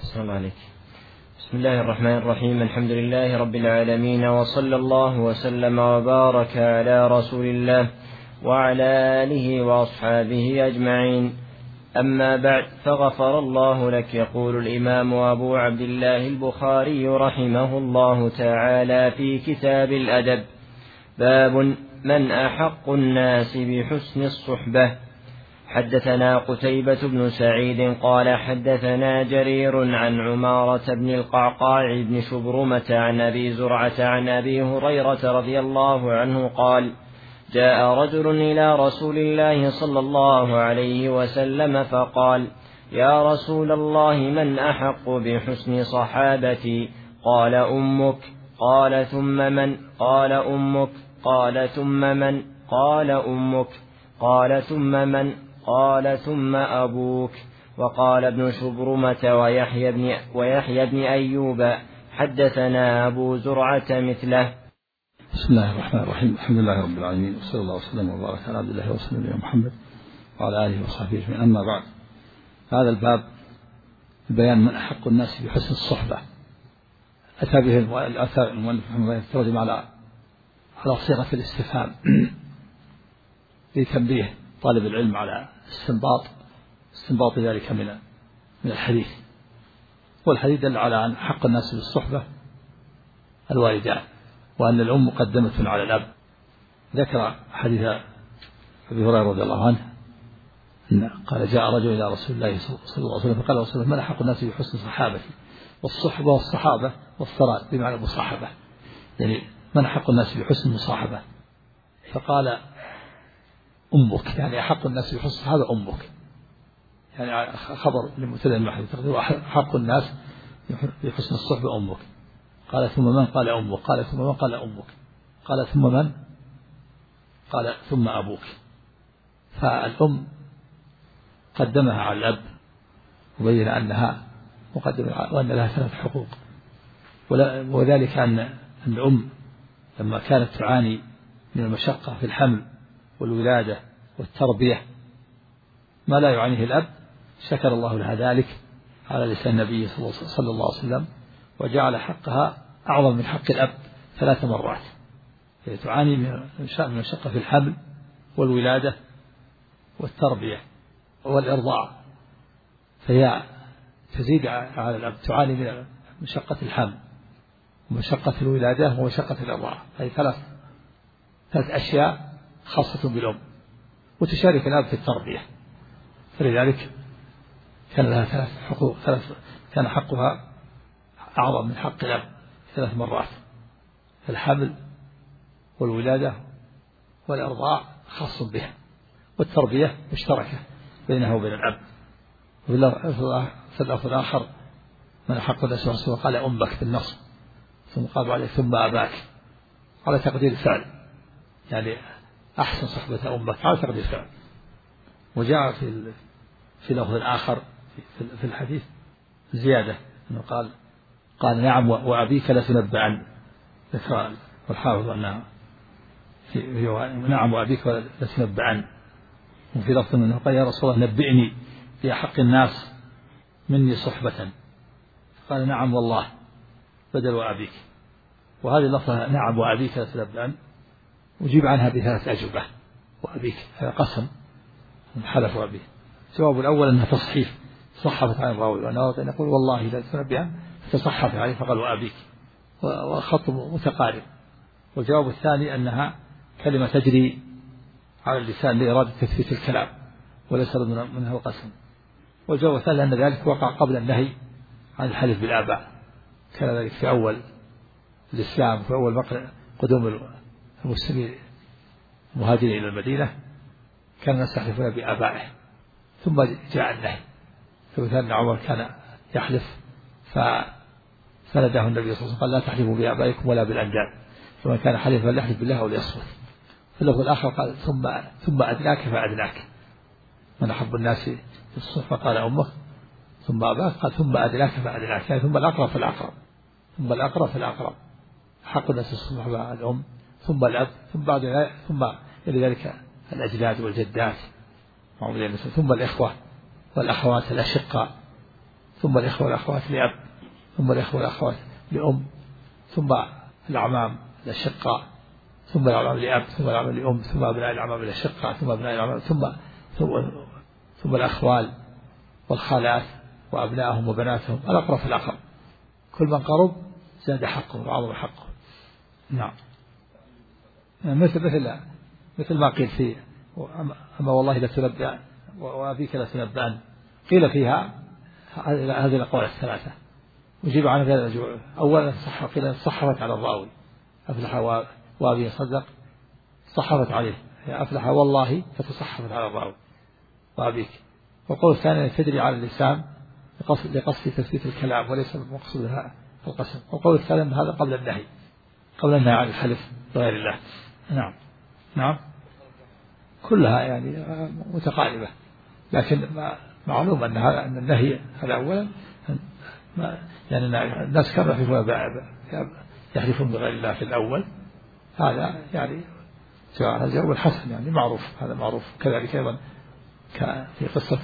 صلى الله عليك. بسم الله الرحمن الرحيم. الحمد لله رب العالمين، وصلى الله وسلم وبارك على رسول الله وعلى آله وأصحابه أجمعين. أما بعد، فغفر الله لك. يقول الإمام أبو عبد الله البخاري رحمه الله تعالى في كتاب الأدب: باب من أحق الناس بحسن الصحبة. حدثنا قتيبة بن سعيد قال حدثنا جرير عن عمارة بن القعقاع بن شبرمة عن أبي زرعة عن أبي هريرة رضي الله عنه قال: جاء رجل إلى رسول الله صلى الله عليه وسلم فقال: يا رسول الله، من أحق بحسن صحابتي؟ قال: أمك. قال: ثم من؟ قال: أمك. قال: ثم من؟ قال: أمك. قال: ثم من؟ قال: ثم أبوك. وقال ابن شبرمة ويحيى بن أيوب: حدثنا أبو زرعة مثله. بسم الله الرحمن الرحيم. الحمد لله رب العالمين، وصلى الله وسلم وبارك على عبد الله ورسوله نبينا محمد وعلى آله وصحبه أجمعين. أما بعد، هذا الباب بيان من أحق الناس بحسن الصحبة. أتى به المؤلف رحمه الله يترجم على صيغة الاستفهام لتنبيه طالب العلم على استنباط ذلك من الحديث. والحديث دل على أن حق الناس بالصحبة الوالدان، وأن الأم مقدمة على الأب. ذكر حديث أبي هريرة رضي الله عنه أن قال: جاء رجل إلى رسول الله صلى الله عليه وسلم فقال: رسول الله، من أحق الناس بحسن صحابتي؟ والصحبة والصحابة والثراء بمعنى المصاحبة، يعني من أحق الناس بحسن المصاحبة؟ فقال: أمك، يعني أحق الناس بحسن الصحابة أمك، يعني خبر لمبتدأ المحذوف تقديره أحق الناس بحسن الصحبة أمك. قال: ثم من؟ قال: أمك. قال: ثم من؟ قال: أمك. قال: ثم من؟ قال: ثم أبوك. فالأم قدمها على الأب، وبين أنها مقدمة وأن لها 3 حقوق. وذلك أن الأم لما كانت تعاني من المشقة في الحمل والولادة والتربية ما لا يعانيه الأب، شكر الله لها ذلك على لسان النبي صلى الله عليه وسلم، وجعل حقها أعظم من حق الأب 3 مرات. هي تعاني من المشقة في الحمل والولادة والتربية والإرضاع، فهي تزيد على الأب، تعاني من مشقة الحمل ومشقة الولادة ومشقة الإرضاع. هذه 3 أشياء خاصة بالأم، وتشارك الأب في التربية، فلذلك كان لها 3 حقوق، كان حقها أعظم من حق الأب 3 مرات. الحمل والولادة والإرضاع خاص بها، والتربية مشتركة بينها وبين الأب. في اللفظ الآخر: من أحق الناس برسول قال: أمك بالنصب، ثم قال عليه: ثم أباك، على تقدير الفعل، يعني أحسن صحبة أمك على تقدير الفعل. وجاء في لفظ آخر في الحديث زيادة أنه قال: نعم وأبيك لتنبأن. ذكر والحافظ أنها نعم وأبيك لتنبأن. وفي لفظ أنه قال: يا رسول الله، نبئني بأحق الناس مني صحبة. قال: نعم والله بدل وأبيك. وهذه اللفظة نعم وأبيك لتنبأن أجيب عنها ب3 أجوبة. وأبيك هذا قسم، حلف أبيه. الجواب الأول أنها تصحيف، صحفت عن الراوي، وأنه يقول: والله لا تنبئن، فتصحف عليه فقال: وأبيك، وخط متقارب. والجواب الثاني أنها كلمة تجري على اللسان لإرادة تثبيت الكلام وليس منها القسم. والجواب الثالث أن ذلك وقع قبل النهي عن الحلف بالآباء، كان ذلك في أول الإسلام، في أول قدوم المسلمين المهاجرين إلى المدينة، كان الناس يحلفون بآبائه، ثم جاء النهي. فمثل أن عمر كان يحلف فنداه النبي صلى الله عليه وسلم قال: لا تحلفوا بآبائكم ولا بالأنداد، فمن كان حليفا فليحلف بالله أو ليصمت. في اللفظ الآخر قال: ثم أدناك فأدناك. من أحب الناس في الصحبة قال: أمك. ثم أباك قال: ثم أدناك فأدناك، يعني ثم الأقرب فالأقرب، ثم الأقرب فالأقرب. حق الناس في الصحبة الأم، ثم الأب، ثم إلى ذلك الأجداد والجدات، ثم الإخوة والأخوات الأشقاء، ثم الإخوة والأخوات لأب، ثم الإخوة والأخوات لأم، ثم الأعمام الأشقاء، ثم الأعمام لأب، ثم الأعمام لأم، ثم أبناء الأعمام الأشقاء، ثم أبناء الأعمام، ثم الأخوال والخالات وأبنائهم وبناتهم الأقرب فالأقرب، كل من قرب زاد حقه وعظم حقه. نعم. مثل ما قيل فيه أما والله لتنبأ وأبيك لتنبأن، قيل فيها هذه الأقوال الثلاثة وجيب عنها غير الرجوع. أولا قيل صحفت على الراوي، أفلح وأبي صدق، صحفت عليه، أفلح والله فتصحفت على الراوي وأبيك. والقول الثاني تدري على اللسان لقصد تثبيت الكلام وليس مقصودها القسم. والقول الثالث هذا قبل النهي عن الحلف بغير الله. نعم. نعم كلها يعني متقاربة، لكن معلوم أن النهي هذا أولا يعني الناس كانوا يحلفون بغير الله في الأول، هذا يعني هذا هو الحسن يعني معروف، هذا معروف. كذلك أيضا في قصة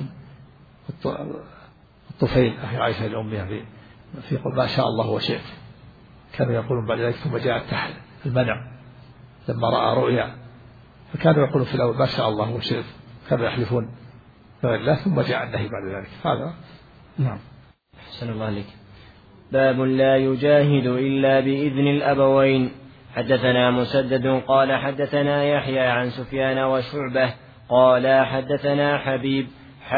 الطفيل أخي عائشة لأمها في قل ما شاء الله وشئت، كانوا يقولون بعد ذلك ثم جاء التحت المنع لما رأى رؤيا، فكانوا يقولون في الأول ما شاء الله وشئت، كانوا يحلفون بغير الله، ثم جاء النهي بعد ذلك. هذا نعم. أحسن الله عليك. باب لا يجاهد إلا بإذن الأبوين. حدثنا مسدد قال حدثنا يحيى عن سفيان وشعبة قال حدثنا حبيب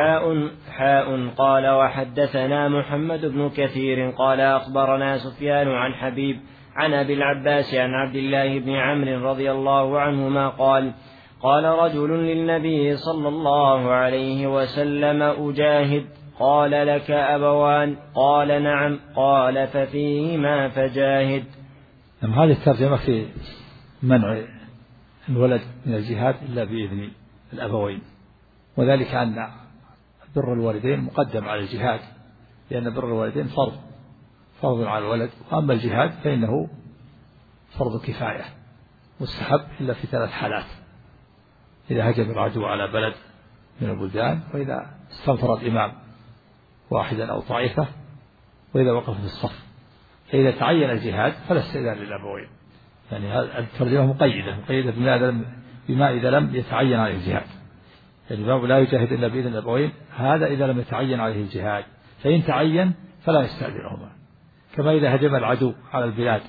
حاء قال وحدثنا محمد بن كثير قال أخبرنا سفيان عن حبيب عن أبي العباس عن عبد الله بن عمرو رضي الله عنهما قال رجل للنبي صلى الله عليه وسلم أجاهد؟ قال لك أبوان؟ قال نعم. قال ففيهما فجاهد. هذه الترجمة في منع الولد من الجهاد إلا بإذن الأبوين، وذلك أن بر الوالدين مقدم على الجهاد، لأن بر الوالدين فرض على الولد، وأما الجهاد فإنه فرض كفاية مستحب إلا في 3 حالات: إذا هجم العدو على بلد من البلدان، وإذا استنفر الإمام واحدا أو طائفة، وإذا وقف في الصف. فإذا تعين الجهاد فلا استئذان للأبوين، يعني هذه الترجمة مقيدة بما إذا لم يتعين عليه الجهاد. يعني الباب لا يجاهد إلا بإذن الأبوين، هذا إذا لم يتعين عليه الجهاد، فإن تعين فلا يستأذنهما. كما إذا هجم العدو على البلاد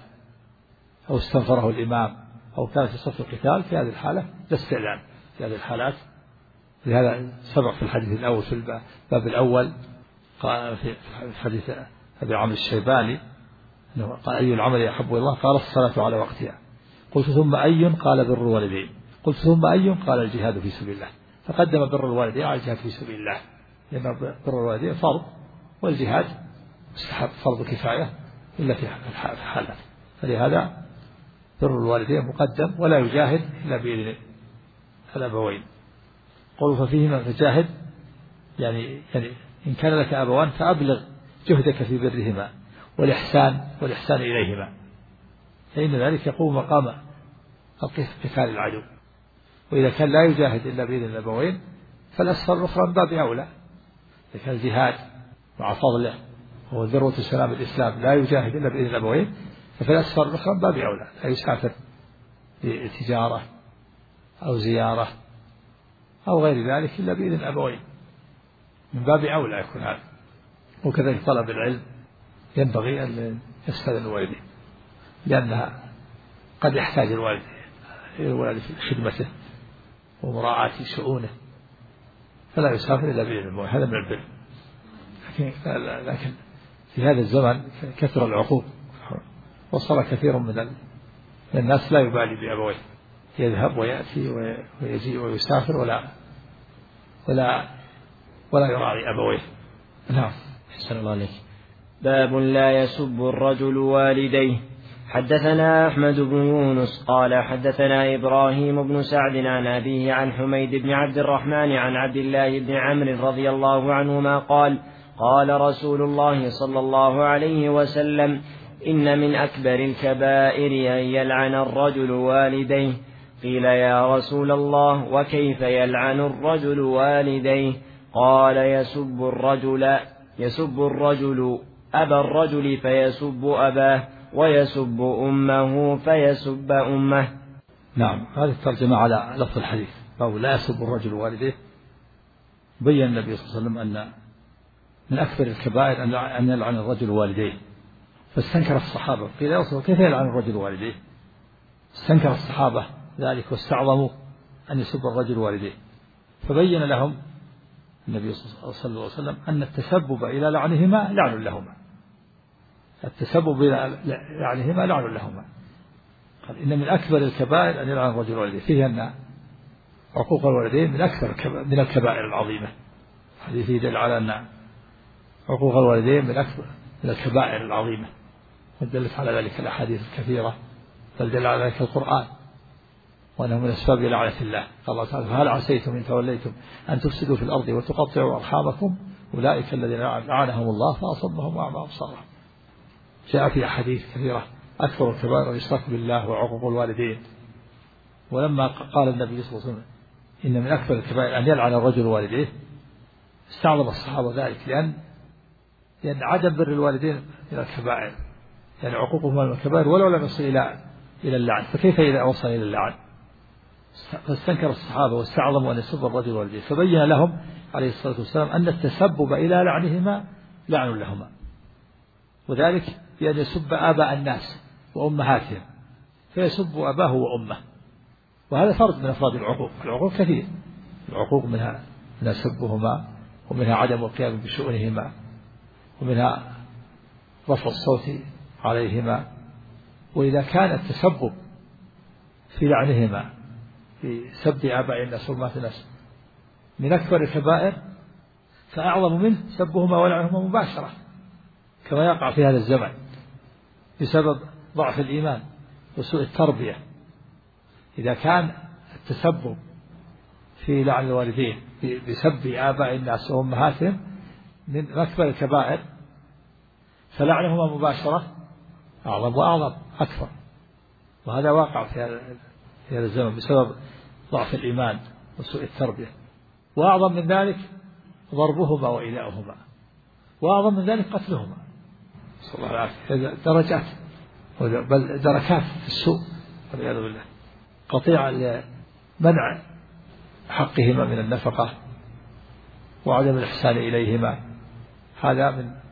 أو استنفره الإمام أو كان في صف القتال، في هذه الحالة لا استئذان في هذه الحالات. لهذا سبق في الحديث الأول في الباب الأول قال في حديث أبي عمرو الشيباني قال أي العمل أحب إلى الله؟ قال الصلاة على وقتها. قلت ثم أي؟ قال بر الوالدين. قلت ثم أي؟ قال الجهاد في سبيل الله. فقدم بر الوالدين على الجهاد في سبيل الله، لأن بر الوالدين فرض، والجهاد مستحب فرض كفاية إلا في حالات. فلهذا بر الوالدين مقدم، ولا يجاهد إلا بإذن الأبوين. قالوا ففيهما فجاهد، يعني إن كان لك أبوان فأبلغ جهدك في برهما والإحسان إليهما، فإن ذلك يقوم مقام قتال العدو. وإذا كان لا يجاهد إلا بإذن الأبوين فالأسفار الأخرى من باب أولى. إذا كان الجهاد مع فضله هو ذروة سلام الإسلام لا يجاهد إلا بإذن الأبوين، ففي الأسفار الأخرى من باب أولى، لا يسافر لتجارة أو زيارة أو غير ذلك إلا بإذن الأبوين، من باب أولى يكون هذا. وكذلك طلب العلم ينبغي أن يستأذن الوالدين، لأنها قد يحتاج الوالد في خدمته ومراعاة شؤونه، فلا يسافر إلا بإذن الأبوين، هذا من البر. لكن في هذا الزمن كثر العقوق، وصل كثير من الناس لا يبالي بأبويه، يذهب ويأتي ويجيء ويسافر ولا يراعي أبويه. نعم. أحسن الله عليك. باب لا يسب الرجل والديه. حدثنا أحمد بن يونس قال حدثنا إبراهيم بن سعد عن أبيه عن حميد بن عبد الرحمن عن عبد الله بن عمرو رضي الله عنهما قال رسول الله صلى الله عليه وسلم: إن من أكبر الكبائر أن يلعن الرجل والديه. قيل: يا رسول الله وكيف يلعن الرجل والديه؟ قال: يسب الرجل يسب الرجل أبا الرجل فيسب أباه، ويسب أمه فيسب أمه. نعم، هذه الترجمة على لفظ الحديث، أو لا يسب الرجل والديه. بين النبي صلى الله عليه وسلم أن من أكبر الكبائر أن يلعن الرجل والديه، فاستنكر الصحابة، قيل يا رسول الله كيف يلعن الرجل والديه؟ استنكر الصحابة ذلك واستعظموا أن يسب الرجل والديه، فبين لهم النبي صلى الله عليه وسلم أن التسبب إلى لعنهما لعن لهما، التسبب إلى لعنهما لعن لهما. قال إن من أكبر الكبائر أن يلعن الرجل والديه، فيه أن عقوق الوالدين من أكثر من الكبائر العظيمة. الحديث يدل على أن عقوق الوالدين من أكثر من الكبائر العظيمة، ودلت على ذلك الأحاديث الكثيرة، بل دل على ذلك القرآن، وأنه من أسباب لعنة الله. قال الله تعالى فهل عسيتم إن توليتم أن تفسدوا في الأرض وتقطعوا أرحامكم أولئك الذين لعنهم الله فأصمهم وأعمى أبصارهم. جاء في أحاديث كثيرة أكثر الكبائر الإشراك بالله وعقوق الوالدين. ولما قال النبي صلى الله عليه وسلم إن من أكثر الكبائر أن يلعن الرجل والديه، استعظم الصحابة ذلك، لأن عدم بر الوالدين من الكبائر، يعني عقوقهم من الكبائر ولو لم يصل إلى اللعن، فكيف إذا وصل إلى اللعن؟ فاستنكر الصحابة واستعظموا أن يسب الرجل والديه، فبين لهم عليه الصلاة والسلام أن التسبب إلى لعنهما لعن لهما، وذلك بأن يسب آباء الناس وأمهاتهم، فيسب أباه وأمه، وهذا فرد من أفراد العقوق. العقوق كثير، العقوق منها سبهما، ومنها عدم القيام بشؤونهما، ومنها رفع الصوت عليهما. وإذا كان التسبب في لعنهما في سب آباء الناس وأمهات الناس من أكبر الكبائر، فأعظم منه سبهما ولعنهما مباشرة، كما يقع في هذا الزمن بسبب ضعف الإيمان وسوء التربية. إذا كان التسبب في لعن الوالدين بسب آباء الناس وأمهاتهم من أكبر الكبائر، فلعنهما مباشرة أعظم وأعظم أكثر، وهذا واقع في هذا الزمن بسبب ضعف الإيمان وسوء التربية. وأعظم من ذلك ضربهما وإيذاؤهما، وأعظم من ذلك قتلهما، صلى الله عليه وسلم. درجات بل دركات في السوء والعياذ بالله. قطيعة لمنع حقهما من النفقة وعدم الإحسان إليهما، هذا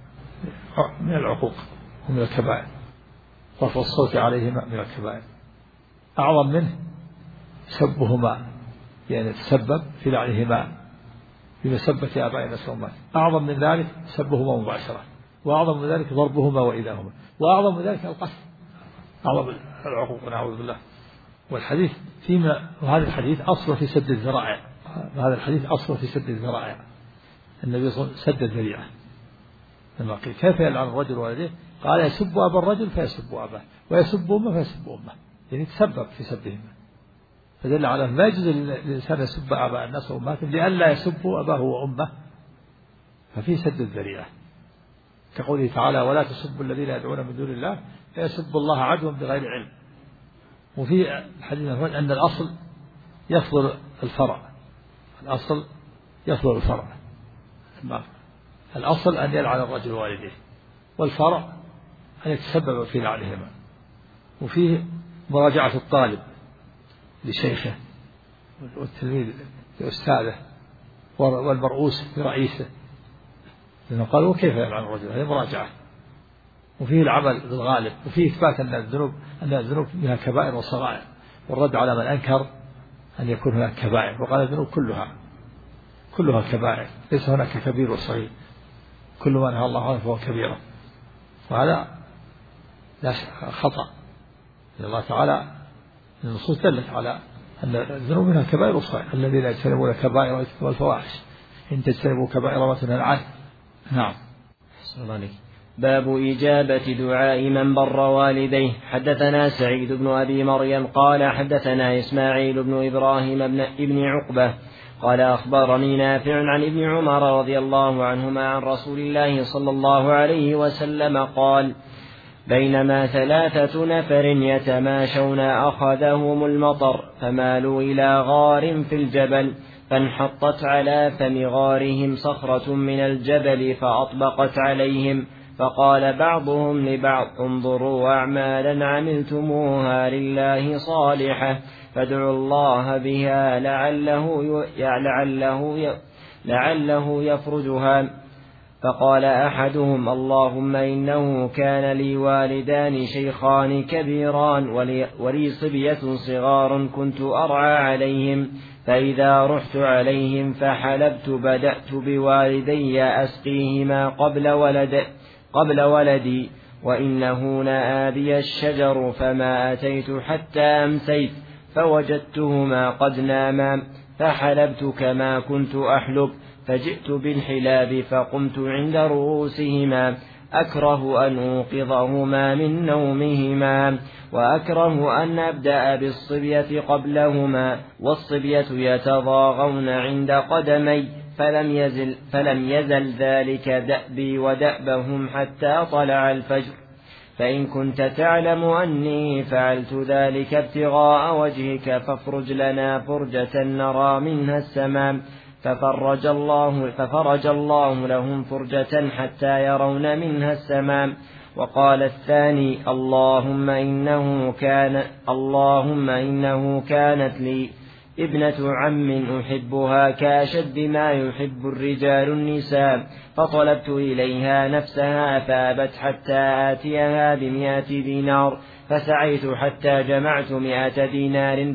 من العقوق ومن الكبائر. رفع الصوت عليهما من الكبائر. أعظم منه سبهما، يعني تسبب في لعنهما بمسبة آباء الناس وأمهات. أعظم من ذلك سبهما مباشرة، وأعظم من ذلك ضربهما وإيذاؤهما، وأعظم من ذلك القتل. أعظم العقوق نعوذ بالله. والحديث وهذا الحديث أصل في سد الذرائع، هذا الحديث أصل في سد الذرائع. النبي صلى الله عليه وسلم سد الذريعة لما قيل كيف يلعن الرجل والديه؟ قال يسب أبا الرجل فيسب أباه، ويسب أمه فيسب أمه، يعني تسبب في سبهما. فدل على ما يجوز للإنسان يسب آباء الناس وأمهاتهم لئلا يسبوا أباه وأمه، ففي سد الذريعة، كقوله تعالى ولا تسبوا الذين يدعون من دون الله فيسبوا الله عدوا بغير علم. وفي الحديث أن الأصل يفضل الفرع، الأصل يفضل الفرع. الأصل أن يلعن الرجل والديه، والفرع أن يتسبب في لعنهما. وفيه مراجعة الطالب لشيخه والتلميذ لأستاذه والمرؤوس لرئيسه، لأنه قالوا كيف يلعن الرجل؟ هذه مراجعة. وفيه العمل بالغالب، وفيه إثبات أن الذنوب منها كبائر وصغائر، والرد على من أنكر أن يكون هناك كبائر، وقال الذنوب كلها كبائر، ليس هناك كبير وصغير، كل ما نهى الله عنه فهو كبيرة. وهذا لا خطأ، لأن الله تعالى النصوص دلت على أن الذنوب منها كبائر وصغائر، الذين يجتنبون كبائر الإثم والفواحش إن تجتنبوا كبائر ما تنهون عنه. نعم. باب إجابة دعاء من بر والديه. حدثنا سعيد بن أبي مريم قال حدثنا إسماعيل بن إبراهيم ابن عقبة قال أخبرني نافع عن ابن عمر رضي الله عنهما عن رسول الله صلى الله عليه وسلم قال بينما 3 نفر يتماشون أخذهم المطر فمالوا إلى غار في الجبل فانحطت على فم غارهم صخرة من الجبل فأطبقت عليهم، فقال بعضهم لبعض انظروا أعمالا عملتموها لله صالحة فادعوا الله بها لعله يفرجها. فقال أحدهم اللهم إنه كان لي والدان شيخان كبيران ولي صبية صغار كنت أرعى عليهم، فإذا رحت عليهم فحلبت بدأت بوالدي أسقيهما قبل ولدي، وإنه نأى بي الشجر فما أتيت حتى أمسيت فوجدتهما قد ناما، فحلبت كما كنت أحلب، فجئت بالحلاب فقمت عند رؤوسهما أكره أن أوقظهما من نومهما، وأكره أن أبدأ بالصبية قبلهما، والصبية يتضاغون عند قدمي، فلم يزل ذلك دأبي ودأبهم حتى طلع الفجر. فإن كنت تعلم أني فعلت ذلك ابتغاء وجهك فافرج لنا فرجة نرى منها السماء، ففرج الله لهم فرجة حتى يرون منها السماء. وقال الثاني اللهم إنه كانت لي ابنة عم أحبها كأشد ما يحب الرجال النساء، فطلبت إليها نفسها فأبت حتى آتيها ب100 دينار، فسعيت حتى جمعت 100 دينار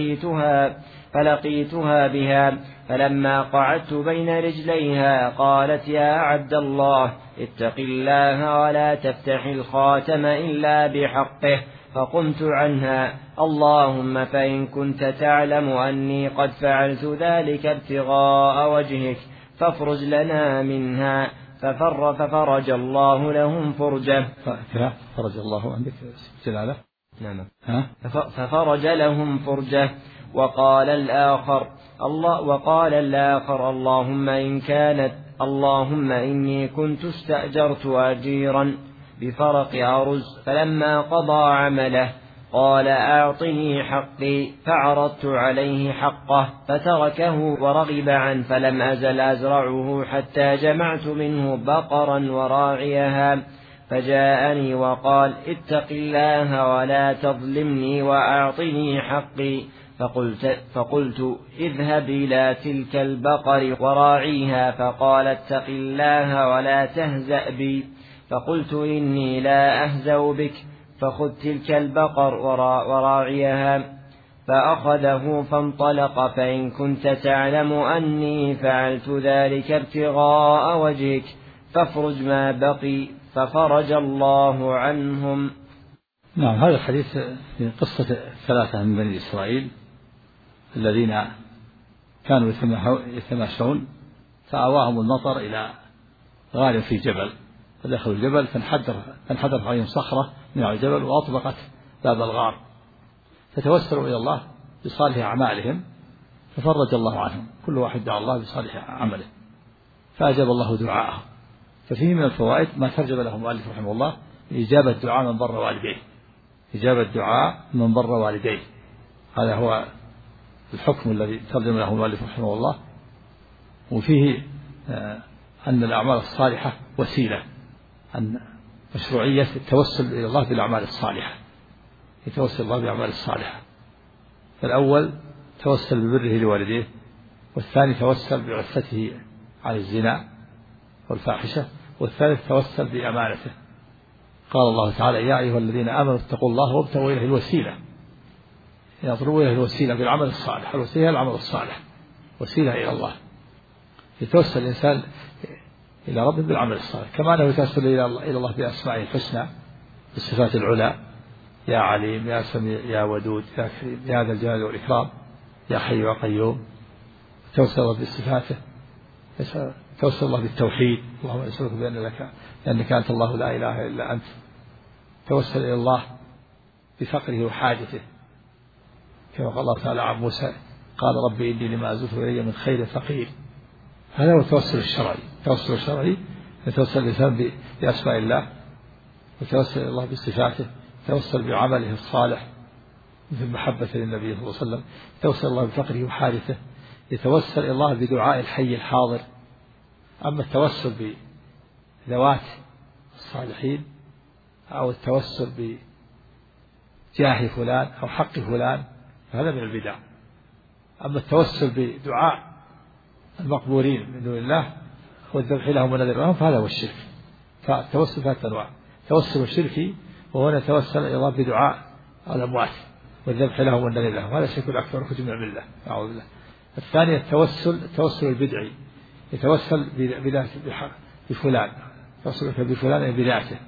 فلقيتها بها، فلما قعدت بين رجليها قالت يا عبد الله اتق الله ولا تفتح الخاتم إلا بحقه، فقمت عنها. اللهم فإن كنت تعلم أني قد فعلت ذلك ابتغاء وجهك فافرج لنا منها، ففرج الله لهم فرجة. فرج الله عندك جلالة. نعم. ففرج لهم فرجة. وقال الآخر اللهم إني كنت استأجرت أجيرا بفرق أرز، فلما قضى عمله قال أعطني حقي، فعرضت عليه حقه فتركه ورغب عنه، فلم أزل أزرعه حتى جمعت منه بقرا وراعيها، فجاءني وقال اتق الله ولا تظلمني وأعطني حقي، فقلت اذهب إلى تلك البقر وراعيها، فقال اتق الله ولا تهزأ بي، فقلت إني لا أهزأ بك، فخذ تلك البقر وراعيها، فأخذه فانطلق. فإن كنت تعلم أني فعلت ذلك ابتغاء وجهك فافرج ما بقي، ففرج الله عنهم. نعم. هذا الحديث في قصة 3 من بني إسرائيل الذين كانوا يتماشون، فآواهم المطر إلى غار في جبل، فدخلوا الجبل فانحدرت عليهم صخرة من الجبل وأطبقت باب الغار، فتوسلوا إلى الله بصالح أعمالهم ففرج الله عنهم، كل واحد دعا الله بصالح عمله فأجاب الله دعاءه. ففيه من الفوائد ما ترجم له المؤلف رحمه الله إجابة دعاء من بر والديه، إجابة دعاء من بر والديه، هذا هو الحكم الذي ترجم له المؤلف رحمه الله. وفيه أن الأعمال الصالحة وسيلة، أن مشروعية التوسل إلى الله بالأعمال الصالحة، يتوسل الله بالأعمال الصالحة، فالأول توسل ببره لوالديه، والثاني توسل بعفته عن الزنا والفاحشة، والثالث توسل بأمانته. قال الله تعالى يا أيها الذين آمنوا اتقوا الله وابتغوا إليه الوسيلة، يطلبوا إليه الوسيلة بالعمل الصالح، الوسيلة العمل الصالح، وسيلة إلى الله، يتوسل الإنسان إلى ربه بالعمل الصالح، كما أنه يتوسل إلى الله بأسمائه الحسنى بالصفات العلى، يا عليم يا سميع يا ودود يا كريم يا ذا الجلال والإكرام يا حي يا قيوم، توسل الله بصفاته، توسل الله بالتوحيد، اللهم أسألك بأنك أنت الله لا إله إلا أنت، توسل إلى الله بفقره وحاجته، كما قال الله تعالى عن موسى قال ربي إني لما أزلت إلي من خير فقير. هذا هو التوسل الشرعي. التوسل الشرعي يتوسل الإنسان بأسماء الله، ويتوسل إلى الله بصفاته، يتوسل بعمله الصالح مثل محبة للنبي صلى الله عليه وسلم، يتوسل الله بفقره وحاجته، يتوسل إلى الله بدعاء الحي الحاضر. أما التوسل بذوات الصالحين أو التوسل بجاه فلان أو حق فلان فهذا من البدع. أما التوسل بدعاء المقبورين من دون الله والذبح لهم والنذر لهم فهذا هو الشرك. فالتوسل ثلاثة أنواع: التوسل الشركي وهو نتوسل إلى الله بدعاء الأموات والذبح لهم والنذر لهم، هذا شرك أكبر وخروج من الملة، أعوذ بالله. الثاني التوسل البدعي، يتوسل بفلان، يتوسل بفلان بذاته،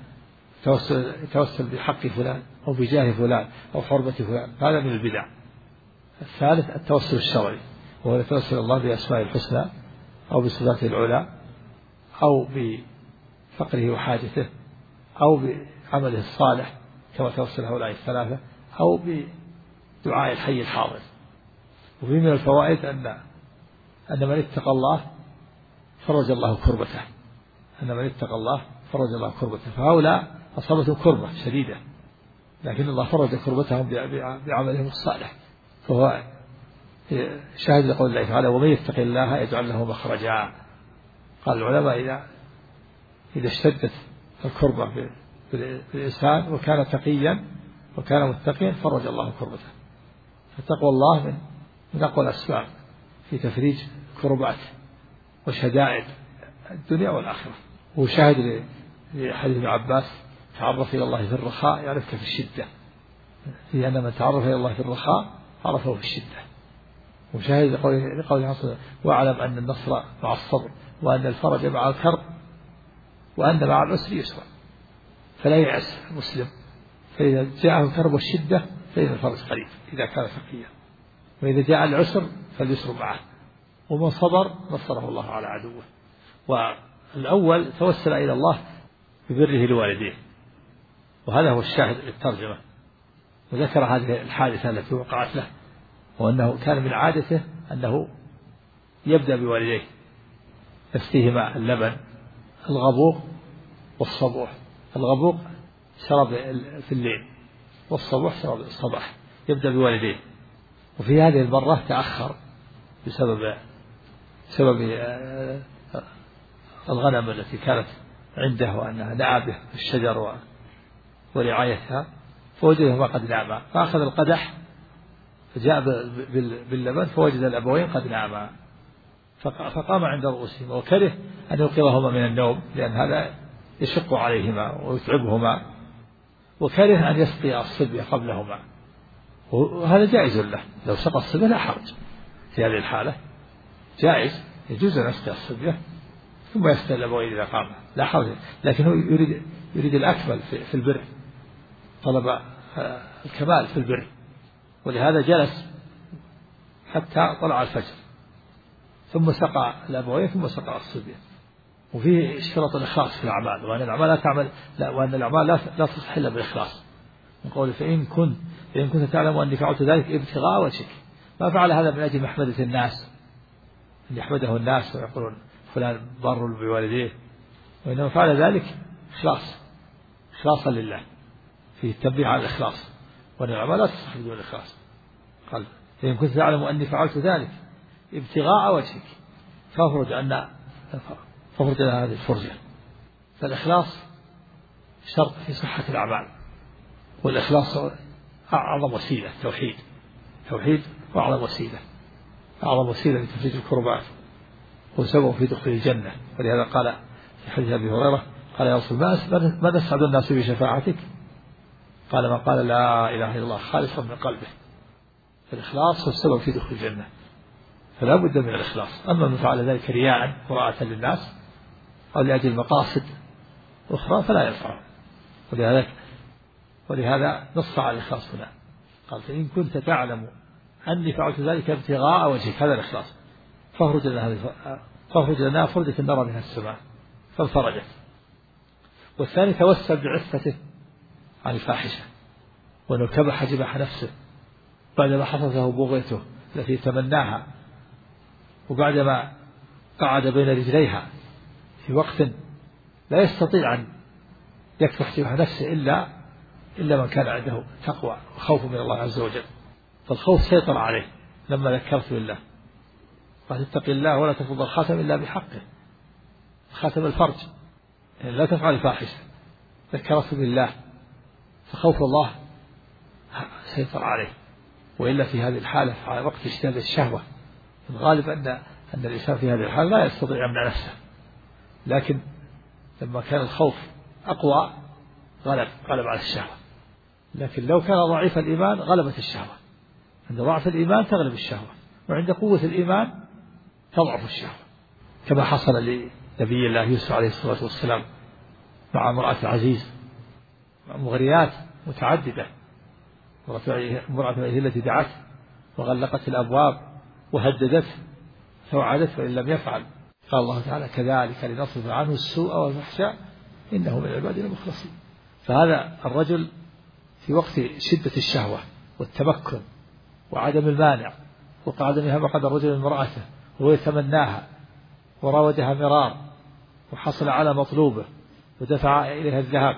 يتوسل بحق فلان أو بجاه فلان أو حرمة فلان، هذا من البدع. الثالث التوسل الشرعي وهو يتوسل الله بأسماء الحسنى أو بصفاته العلى أو بفقره وحاجته أو بعمله الصالح كما توسل هؤلاء الثلاثة أو بدعاء الحي الحاضر. وفي من الفوائد أن من اتقى الله فرج الله كربته، أن من اتقى الله فرج الله كربته، فهؤلاء أصابتهم كربة شديدة لكن الله فرج كربتهم بعملهم الصالح. فهو شاهد لقول الله تعالى: ومن يتق الله يجعل له مخرجا. قال العلماء إذا اشتدت الكربة بالإنسان وكان تقيا وكان متقيا فرج الله كربته. فتقوى الله من أقوى الأسباب في تفريج كربات وشدائد الدنيا والآخرة. وشاهد لحديث ابن عباس: تعرف إلى الله في الرخاء يعرفك في الشدة، لأن من تعرف إلى الله في الرخاء عرفه في الشدة. وشاهد لقوله: واعلم أن النصر مع الصبر وأن الفرج مع الكرب وأن مع العسر يسرا. فلا ييأس المسلم، فإذا جاءه الكرب والشدة فإن الفرج قريب إذا كان تقيا، وإذا جاء العسر فاليسر معه، ومن صبر نصره الله على عدوه. والأول توسل إلى الله ببره لوالديه، وهذا هو الشاهد للترجمة. وذكر هذه الحادثة التي وقعت له، وأنه كان من عادته أنه يبدأ بوالديه يسقيهما اللبن الغبوق والصبوح. الغبوق شرب في الليل والصبوح شرب الصباح، يبدأ بوالديه. وفي هذه المرة تأخر بسبب الغنم التي كانت عنده وأنها نعابه في الشجر ورعايتها، فوجدهما قد ناما، فأخذ القدح فجاء باللبن فوجد الأبوين قد ناما، فقام عند رؤوسهما وكره أن يوقظهما من النوم لأن هذا يشق عليهما ويتعبهما، وكره أن يسقي الصبية قبلهما، وهذا جائز له، لو سقى الصبية لا حرج في هذه الحالة، جائز يجوز أن يسقي الصبية ثم يسقي الأبوين إذا قام، لا حرج. لكن هو يريد الأكمل في البر، طلب الكمال في البر، ولهذا جلس حتى طلع الفجر ثم سقى الأبوين ثم سقى الصبية. وفيه اشتراط الإخلاص في الأعمال، وأن الأعمال لا تعمل وأن الأعمال لا تصح إلا بالإخلاص. من قوله: فإن كنت تعلم أني فعلت ذلك ابتغاء وجهك. ما فعل هذا من أجل محمدة الناس، أن يحمده الناس ويقولون فلان بر بوالديه، وإنما فعل ذلك إخلاصا لله، فيه التنبيه على الإخلاص، وأن الأعمال لا تصح بدون الإخلاص. قال: فإن كنت تعلم أني فعلت ذلك ابتغاء وجهك فافرج لنا هذه الفرجة. فالإخلاص شرط في صحة الأعمال، والإخلاص أعظم وسيلة، توحيد وأعظم وسيلة لتفريج الكربات وسبب في دخول الجنة. ولهذا قال في حديث أبي هريرة: قال يا رسول الله ماذا يسعد الناس بشفاعتك؟ قال: من قال لا إله إلا الله خالصا من قلبه. فالإخلاص هو السبب في دخول الجنة، فلا بد من الإخلاص. أما من فعل ذلك رياء وراءة للناس أو لأجل مقاصد أخرى فلا ينفع. ولهذا نص على الإخلاص هنا، قال: فإن كنت تعلم أني فعلت ذلك ابتغاء وجهك، هذا الإخلاص، فاخرج لنا فرجة نرى منها السماء، فانفرجت. والثاني توسل بعفته عن الفاحشة، وأنه كبح جبح نفسه بعدما حصلته بغيته التي تمناها، وبعدما قعد بين رجليها في وقت لا يستطيع أن يكبح جبح نفسه إلا من كان عنده تقوى وخوف من الله عز وجل، فالخوف سيطر عليه لما ذكرت بالله، قال اتق الله ولا تفض الخاتم إلا بحقه، خاتم الفرج، يعني لا تفعل الفاحشة، ذكرته بالله، فخوف الله سيطر عليه. وإلا في هذه الحالة على وقت اشتداد الشهوة الغالب أن الإنسان في هذه الحالة لا يستطيع يمنع نفسه، لكن لما كان الخوف أقوى غلب على الشهوة. لكن لو كان ضعيف الإيمان غلبت الشهوة. عند ضعف الإيمان تغلب الشهوة، وعند قوة الإيمان تضعف الشهوة، كما حصل لنبي الله يوسف عليه الصلاة والسلام مع امرأة العزيز، مغريات متعددة. امرأة التي دعته وغلقت الأبواب وهددته فوعدته وإن لم يفعل قال الله تعالى كذلك لنصرف عنه السوء والفحشاء إنه من عبادنا المخلصين. فهذا الرجل في وقت شدة الشهوة والتمكن وعدم المانع وعدمها مقعد الرجل امرأته وهو يتمناها وراودها مرار وحصل على مطلوبه ودفع إليها الذهب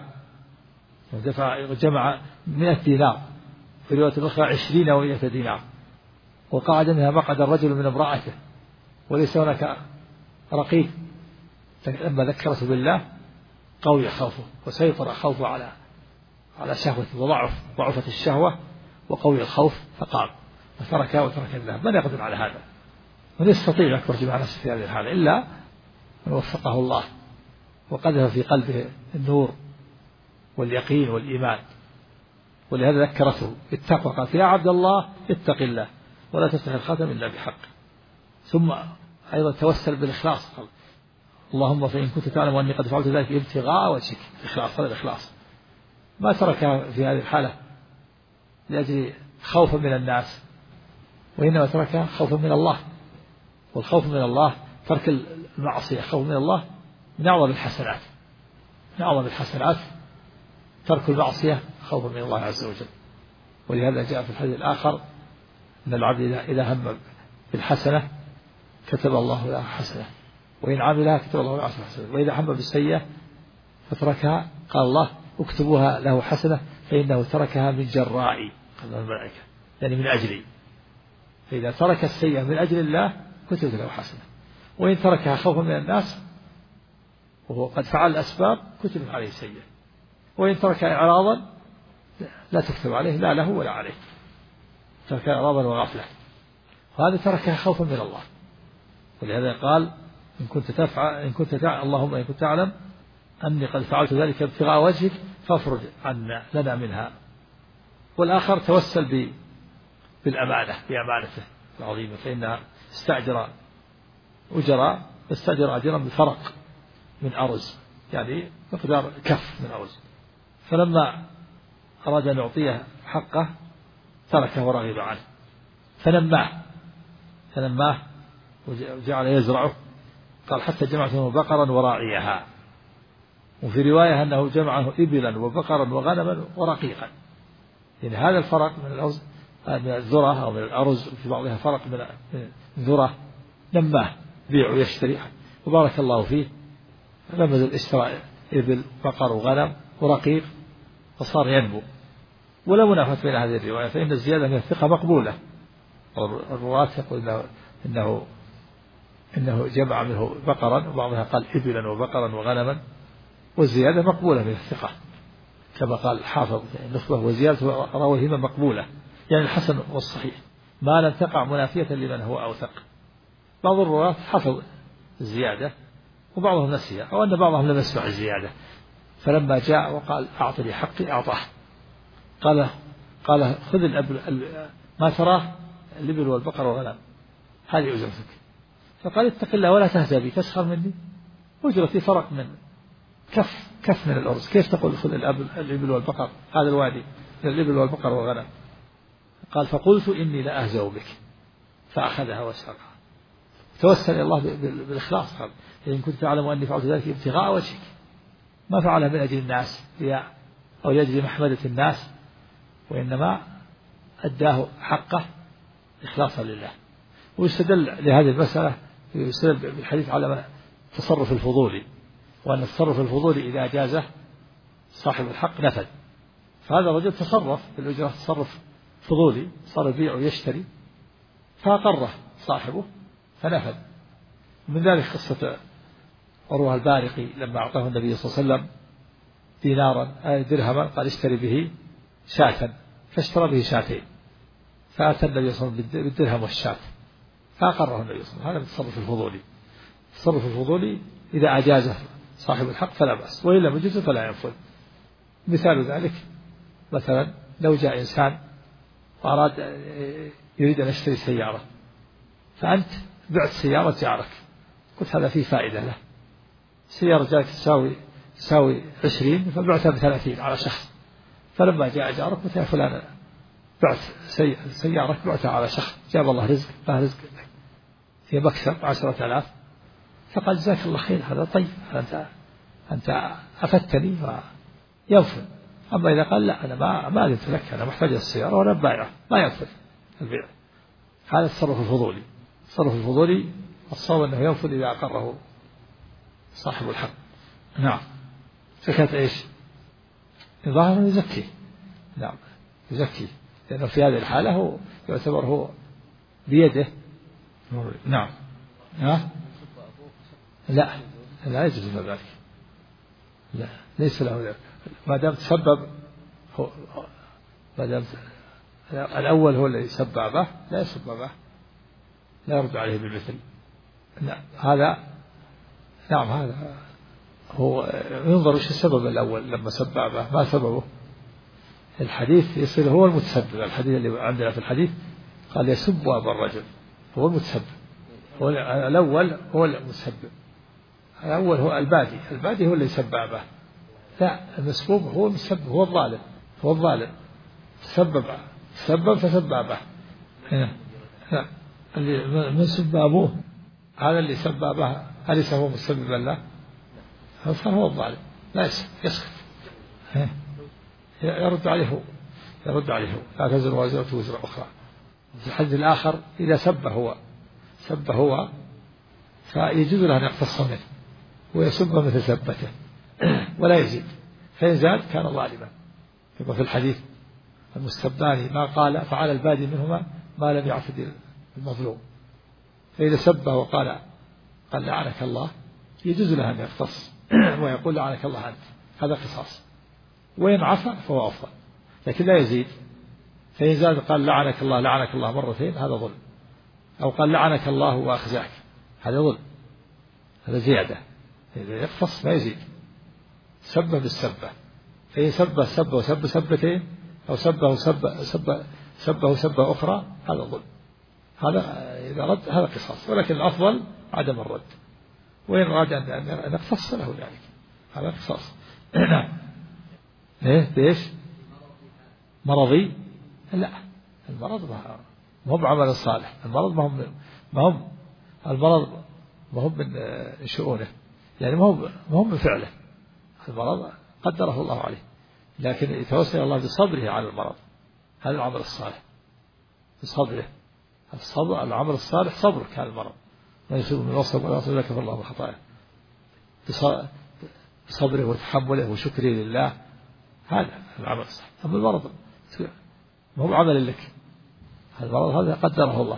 وجمع 100 دينار، في رواية الأخرى 20 أو 100 دينار، وقعد منها مقعد الرجل من امرأته وليس هناك رقيب. لما ذكرته بالله قوي خوفه وسيطر خوفه على شهوته وضعفت الشهوة وقوي الخوف فقام وترك الذهب. من يقدر على هذا؟ من يستطيع يخرج مع نفسه في هذه الحالة إلا من وفقه الله وقذف في قلبه النور واليقين والإيمان. ولهذا ذكرته بالتقوى، قالت يا عبد الله اتق الله ولا تفتح الخاتم إلا بحق. ثم أيضا توسل بالإخلاص، قال اللهم فإن كنت تعلم أني قد فعلت ذلك ابتغاء وجهك. الإخلاص، هذا الإخلاص. ما تركها في هذه الحالة لأجل خوفا من الناس، وإنما تركها خوفا من الله. والخوف من الله ترك المعصية، خوف من الله من أعظم الحسنات، من أعظم الحسنات ترك المعصية خوفا من الله عز وجل. ولهذا جاء في الحديث الآخر أن العبد إذا هم بالحسنة كتب الله له حسنة، وإن عملها كتب الله له حسنة، وإذا هم بالسيئة فتركها قال الله اكتبوها له حسنة فإنه تركها من جرائي، قال الملائكة يعني من أجلي. فإذا ترك السيئة من أجل الله كتبت له حسنة، وإن تركها خوفا من الناس وهو قد فعل الأسباب كتبت عليه سيئة، وإن تركها إعراضا لا تكتب عليه لا له ولا عليه، تركها إعراضا وغفلة، وهذا تركها خوفا من الله. ولهذا قال إن كنت اللهم إن كنت تعلم أني قد فعلت ذلك ابتغاء وجهك فافرج عنا لنا منها. والآخر توسل بالأمانة، بأمانته العظيمة، فإنها استأجر أجرا بفرق من أرز، يعني مقدار كف من أرز، فلما أراد أن يعطيه حقه تركه ورغب عنه فنماه وجعل يزرعه. قال حتى جمعت منه بقرا وراعيها، وفي رواية أنه جمعه إبلا وبقرا وغنما ورقيقا. يعني هذا الفرق من الأرز، من الذرة أو من الأرز، في بعضها فرق من الذرة، نماه بيع ويشتري وبارك الله فيه، لما اشترى إبل بقر وغنم ورقيق فصار ينمو. ولا منافاة بين هذه الرواية، فإن الزيادة من الثقة مقبولة. الرواة يقول إنه جمع منه بقرا، وبعضها قال إبلا وبقرا وغنما، والزيادة مقبولة من الثقة كما قال حافظ النخبة، وزيادة راويهما مقبولة، يعني الحسن والصحيح ما لم تقع منافية لمن هو أوثق. بعض الرواة حفظ الزيادة وبعضهم نسيها، أو أن بعضهم لم يسمع الزيادة، فلما جاء وقال أعطني حقي أعطاه. قال خذ ما تراه الإبل والبقر والغنم هذه أجرتك. فقال اتق الله ولا تهزأ بي تسخر مني، أجرتي فرق من كف من الأرز، كيف تقول خذ الإبل والبقر، هذا الوادي من الإبل والبقر والغنم. قال فقلت إني لأهزأ بك، فأخذها وساقها. توسل إلى الله بالإخلاص، قال إن كنت تعلم أني فعلت ذلك ابتغاء وجهك، ما فعلها من أجل الناس أو لأجل محمدة الناس، وإنما أداه حقه إخلاصا لله. ويستدل لهذه المسألة يستدل بالحديث على التصرف الفضولي، وأن التصرف الفضولي إذا جازه صاحب الحق نفذ. فهذا الرجل تصرف بالأجرة تصرف فضولي، صار يبيع ويشتري، فأقره صاحبه فنفذ. من ذلك قصة عروة البارقي لما أعطاه النبي صلى الله عليه وسلم دينارا درهما قال اشتري به شاة، فاشترى به شاتين، فأتى النبي صلى الله عليه وسلم بالدرهم والشاة فأقره النبي صلى الله عليه وسلم. هذا التصرف الفضولي. التصرف الفضولي إذا أجازه صاحب الحق فلا بأس، وإن لم يجزه فلا ينفذ. مثال ذلك مثلا لو جاء إنسان وأراد يريد أن يشتري سيارة، فأنت بعت سيارة جارك، قلت هذا فيه فائدة له، سيارة جارك تساوي 20 فبعتها ب30 على شخص، فلما جاء جارك قلت يا فلان بعت سيارك بعتها على شخص، جاب الله رزق له رزق في مكسب 10,000، فقال جزاك الله خير هذا طيب، أنت أفدتني وينفذ. أما إذا قال لا أنا ما أذنت لك، أنا محتاج السيارة وأنا بايعه، ما ينفذ البيع. هذا التصرف الفضولي. التصرف الفضولي الصواب أنه ينفذ إذا أقره صاحب الحق. نعم. فكانت إيش؟ الظاهر يزكيه. نعم يزكيه، لأنه في هذه الحالة هو يعتبر هو بيده. نعم. لا يجوز ذلك، لا ليس له ذلك ما دام تسبب هو، ما دام الأول هو الذي سببه لا يسببه، لا يرد عليه بالمثل. هذا هو ينظر ايش السبب الأول لما سببه، ما سببه. الحديث يصير هو المتسبب. الحديث اللي عندنا في الحديث قال يسب أبا الرجل، هو المتسبب. الأول هو المتسبب، الأول هو البادي هو اللي سببه. لا، المسبوب هو المسبب، هو الظالم تسبب فسببه. اللي من سب أبوه هذا اللي سببه أليس هو مسببا له؟ فهو الظالم لا يسكت، يرد عليه لا تزر وازرة وزر أخرى. في الحديث الآخر إذا سب هو فيجوز له أن يقتص منه ويسب مثل سبته ولا يزيد، فإن زاد كان ظالما. كما في الحديث المستبان ما قال فعلى البادي منهما ما لم يعتد المظلوم. فإذا سبه وقال لعنك الله يجوز له أن يقتص ويقول لعنك الله أنت، هذا قصاص. وإن عفا فهو أفضل، لكن لا يزيد. فإن زاد قال لعنك الله مرتين هذا ظلم، أو قال لعنك الله وأخزاك هذا ظلم، هذا زيادة. إذا يقتص ما يزيد، سبه بالسبة. فإن سبه وسب سبتين أو سبه سبة أخرى هذا ظلم، هذا إذا رد هذا قصاص. ولكن الأفضل عدم الرد، وإن أراد أن يقتص له ذلك هذا قصاص. نعم. ليش مرضي؟ لا، المرض ما هو بعمل الصالح، المرض المرض ما هو من شؤونه، يعني ما هو من فعله، المرض قدره الله عليه، لكن يتوسل الله بصبره على المرض. هذا العمل الصالح بصبره. العمل الصالح صبرك على المرض، ما يصيب من وصف ولا يصيب لك الله بخطايا، بصبره وتحمله وشكره لله، هذا العمل الصالح. أما المرض ما هو عمل لك، المرض هذا قدره الله.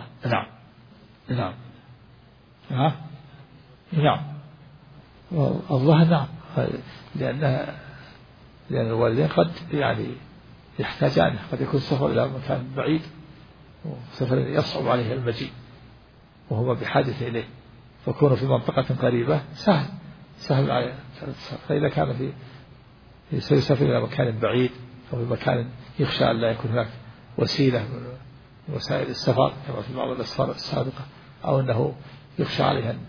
نعم الله. نعم، لأن الوالدين قد يحتاجان، قد يكون سفر إلى مكان بعيد وسفر يصعب عليه المجيء وهو بحاجة إليه، فكونه في منطقة قريبة سهل عليه. فإذا كان سيسافر إلى مكان بعيد أو في مكان يخشى أن لا يكون هناك وسيلة من وسائل السفر كما في بعض الأسفار السابقة، أو أنه يخشى عليه أن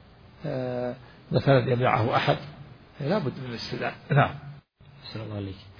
مثلا يمنعه أحد، لا بد من الاستئذان. نعم. أحسن الله عليك.